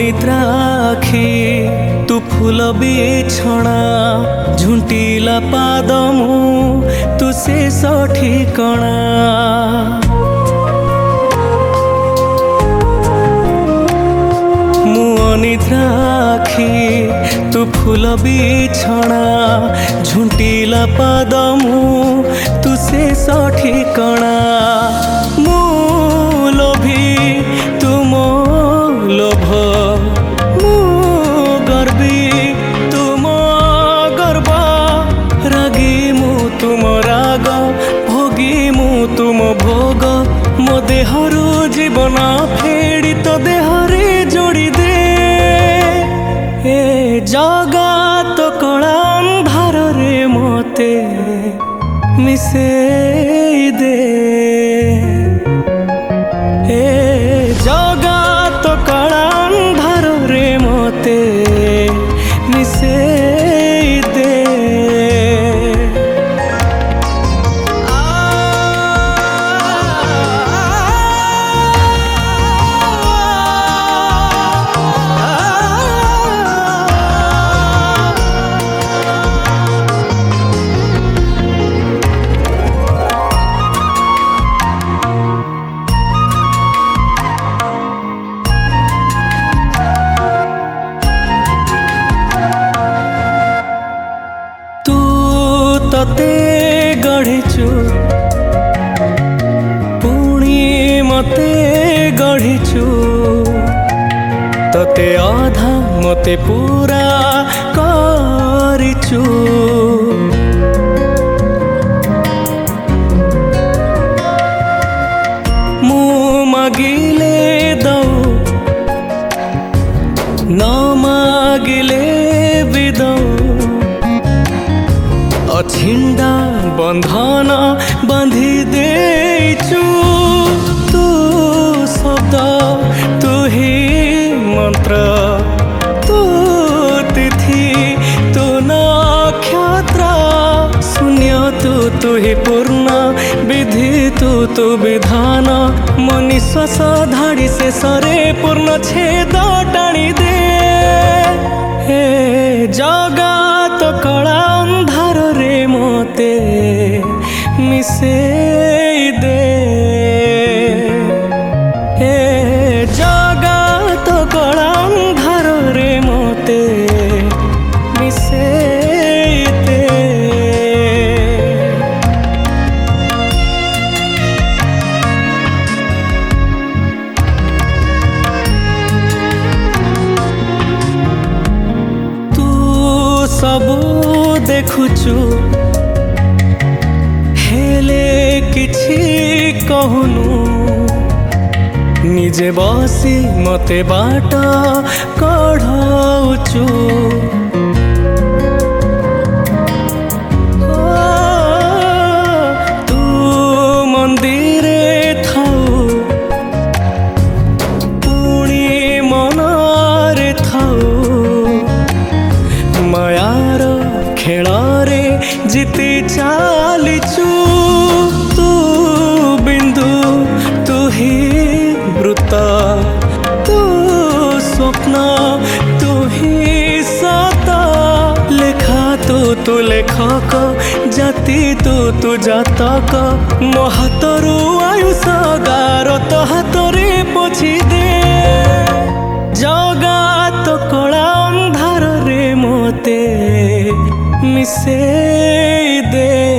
ଅନିଦ୍ରା ଆଖି ତୁ ଫୁଲ ବିଛଣା ଝୁଣ୍ଟିଲା ପାଦ ମୁଁ ତୁ ଶେଷ ଠିକଣା। ମୁଁ ଅନିଦ୍ରା ଆଖି ତୁ ଫୁଲ ବିଛଣା ଝୁଣ୍ଟିଲା ପାଦ ମୁଁ ତୁ ଶେଷ ଠିକଣା। ମୁଁ ଲୋଭୀ ତୁ ମୋ ଲୋଭ, ମୁଁ ଗର୍ବୀ ତୁ ମୋ ଗର୍ବ, ରାଗୀ ମୁଁ ତୁମ ରାଗ, ଭୋଗୀ ମୁଁ ତୁମ ଭୋଗ। ମୋ ଦେହରୁ ଜୀବନ ଫେଡ଼ି ତୋ ଦେହରେ ଯୋଡ଼ି ଦେ। ଏ ଜଗତ କଳା ଅନ୍ଧାରରେ ମୋତେ ମିଶେଇ ଦେ। ଏ ଜଗତ କଳା ଅନ୍ଧାରରେ ମୋତେ ମିଶେଇ ଦେ। ତତେ ଗଢ଼ିଛୁ ପୁଣି ମତେ ଗଢ଼ିଛୁ, ତତେ ଅଧା ମତେ ପୁରା କରିଛୁ। ମୁଁ ମାଗିଲେ ଦଉ ନ ମାଗିଲେ ବି ଦଉ, ଅଛିଣ୍ଡା ବନ୍ଧନ ବାନ୍ଧି ଦେଇଛୁ। ତୁ ଶବ୍ଦ ତୁ ହି ମନ୍ତ୍ର, ତୁ ତିଥି ତୁ ନକ୍ଷତ୍ର, ଶୂନ୍ୟ ତୁ ହି ପୂର୍ଣ୍ଣ, ବିଧି ତୁ ବିଧାନ। ମୋ ନିଶ୍ୱାସ ଧାଡ଼ି ଶେଷରେ ପୂର୍ଣ୍ଣ ଛେଦ ଟାଣି ଦେ। ହେ ଜଗତ କଳା ଅନ୍ଧାରରେ ମୋତେ ମିଶେଇ ଦେ। ହେ ଜଗତ କଳା ଅନ୍ଧାରରେ ମୋତେ ମିଶେଇ ଦେ। ସବୁ ଦେଖୁଛୁ ହେଲେ କିଛି କହୁନୁ, ନିଜେ ବସି ମତେ ବାଟ କଢ଼ଉଛୁ। ତୁ ମନ୍ଦିରେ ଥାଉ ପୁଣି ମନରେ ଥାଉ, ମାୟାର ଖେଳରେ ଜିତି ଚାଲିଛୁ। ତୁ ବିନ୍ଦୁ ତୁ ହି ବୃତ୍ତ, ତୁ ସ୍ୱପ୍ନ ତୁ ହି ସତ, ଲେଖା ତୁ ଲେଖକ, ଜାତି ତୁ ଜାତକ। ମୋ ହାତରୁ ଆୟୁଷ ଗାର ତୋ ହାତରେ ପୋଛି ଦେ। ଜଗତ କଳା ଅନ୍ଧାରରେ ମୋତେ ମିଶେଇ ଦେ।